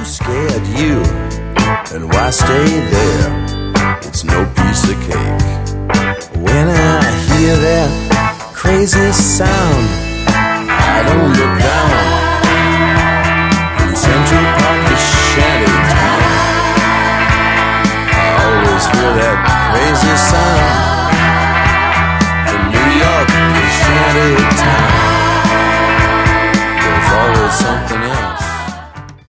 scared you, and why stay there? It's no piece of cake. When I hear that crazy sound, I don't look down.